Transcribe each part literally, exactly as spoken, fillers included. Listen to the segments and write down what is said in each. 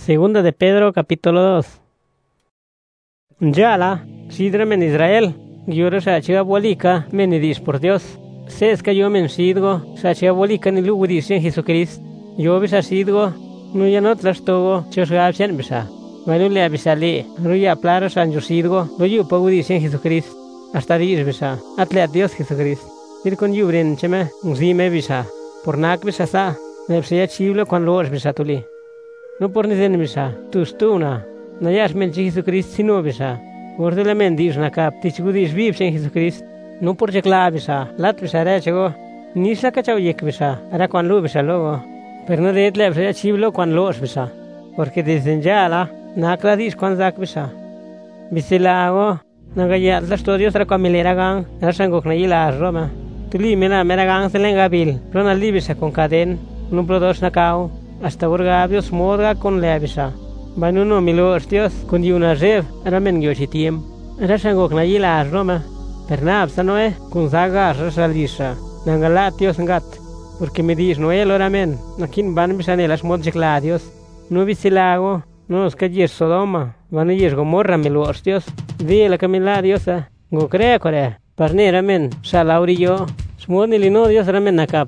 Segunda de Pedro, capítulo dos. Yala, sidra men Israel, yura shachiga bolika menidis por Dios. Seska yo men sidgo, shachiga bolika ni lugudis en Jesucristo. Yo bisa sidgo, no ya no tlastogo, chosga chen bisa. Bueno le avisale, ruya plara san yo sidgo, lo yo pagudis en Jesucristo. Hasta dis bisa, atle a Dios Jesucristo. Ir con yubren cheme, zime bisa. Por nak bisa sa, nepsia chiblo con los bisa tuli. No por ni den bisa, tus tuna. No yas men Jesucristo sino bisa. Ordele men dis na cap, tichgudis viv en Jesucristo. No por jekla bisa, lat bisa rechego. Ni sa cachau yek bisa, era con lo bisa logo. Pero no de etle bisa chiblo con los bisa. Porque dicen ya la, nakla dis con zak bisa. Bisilago, nagayat la studios ra con milera gang, era sangok na yila Roma. Tuli mena mera gang se lenga bil, prona libisa con caden, no prodos na cao. Hasta urgabios modga con lebisa. Banuno milos Dios con una rev, era men yoshitiem. Era sangok na yila Roma. Pernab sanoe, con zaga rasalisa. Nangalatios ngat. Porque me dis no el oramen. Nakin van bisanelas modjekla Dios. No bisilago, no nos calles Sodoma. Van yes Gomorra milos Dios. Di la camila Diosa. Go crea core. Parnera men, salauri yo. Smodni lino Dios ramen nakap.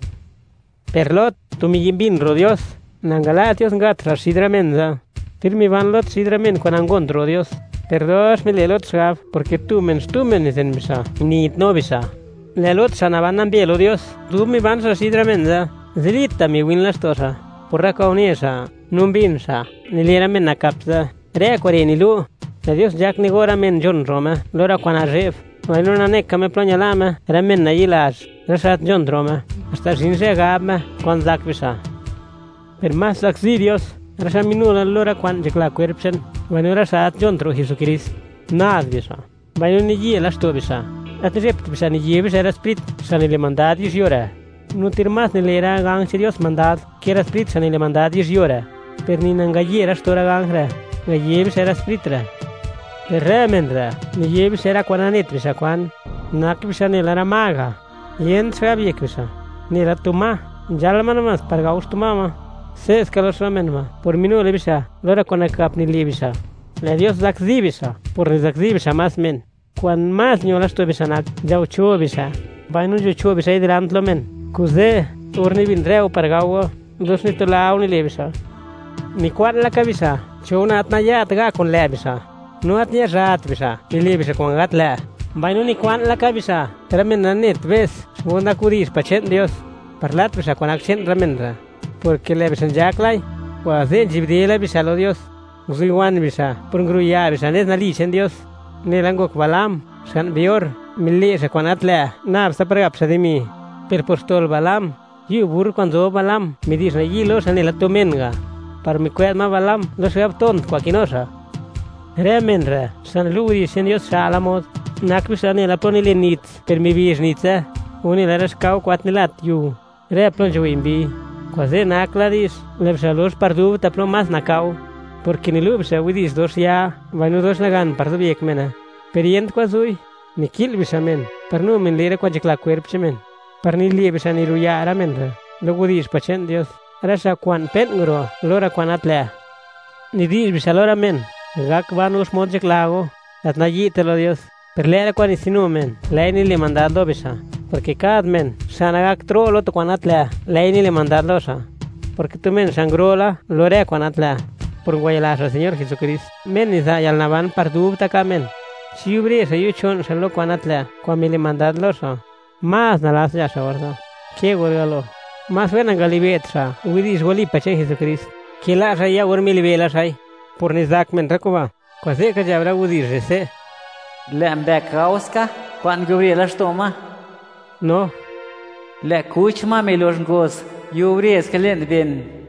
Perlot, tu mi yimbin ro Dios. Nangalatios ngat rasidra menza. Tirmi van lot sidra men con angontro Dios. Perdos me lelot sgaf, porque tú mens tú menes en misa. Ni no bisa. Lelot sanaban ambielo Dios. Tú mi van rasidra menza. Zilita mi win las tosa. Porra cauniesa. Numbinsa. Ni lera men nakapza. Rea core ni lu. La Dios jack ni gora men John Roma. Lora quan arref. Vaino na necca me ploña lama. Era men na yilas. Resat John Roma. Hasta sin se gabma. Quan zak bisa. Per mas laxirios. Rasa minula lora quan jekla cuerpsen. Vaino rasat John tro Jesucristo. Nad bisa. Vaino ni yie las to bisa. At rept bisa ni yie bisa era sprit. Sanile mandadius yora. No tir mas ni lera gang serios mandad. Kiera sprit sanile mandadius yora. Per ni nangayiera stora gangra. Gayie bisa era spritra. Per remendra. Ni yie bisa era quananet bisa quan. Nak bisa ni lara maga. Yen srabiek bisa. Ni la tuma. Jalma namas pargaus tumama. Se escalos ramenma. Por minu le bisa. Lora con acap ni le bisa. La Dios dak bisa. Por ni dak bisa más men. Quan más ni olas to bisa nak. Jau chuo bisa. Vainu jo chuo bisa idrantlo men. Kuze. Urni bin reo pargawo. Dos ni tolau ni le bisa. Ni quan la kabisa. Chona atna ya atga con le bisa. No atnya rat bisa. Ni le bisa con gat la. Vainu ni quan la kabisa. Ramen nanet ves. Smunda kudis pachet Dios. Parlat bisa con accent ramenra. Porque le besan jaclay, pues de Jibril bisa lo Dios, Usuiwan bisa, por gruya bisa, nes nali sen Dios, nelango balam, san bior, milli se quanatla, nar sa pregap sa de mi, per postol balam, yu bur cuando balam, mi dis na yilo san el atomenga, par mi cued ma balam, lo se ton quaquinosa. Remenra, san ludi sen Dios salamot, nak bisa ne la ponile nit, per mi bis nitza, uni la rascau quatnilat yu, re plonjo imbi. Quase nakladis, lepsalos pardu taplo mas nakau, porque ni lubsa widis dos ya, vainu dos nagan pardu biek mena. Perient quasui, ni kil bisamen, parnu men lera quajekla cuerpsemen, parni li bisa ni ruya aramendra, lo widis pachen Dios, rasa quan pentngro, lora quan atlea. Ni dis bisa lora men, gak vanus modjeklago, atnayi telo Dios, per lera quan isinumen, laini le mandado bisa. Porque cada men sanagak trolo to quanatla, leini le mandarlosa. Porque tu men sangrola, lore quanatla. Por guayalaso Señor Jesucristo. Men isa yalnavan pardu takamen. Si ubri se yuchon se lo quanatla, cuami le mandarlosa. Más nalas ya saborda. Que gorgalo. Más buena galibetra, uidis goli pache Jesucristo. Que la raya urmi libelas hay. Por nizak men recoba. Quase que jabra udis rese. Lembek kauska, quan Gabrielas toma. No. Le kuchma melos gos, yubri escalent ben.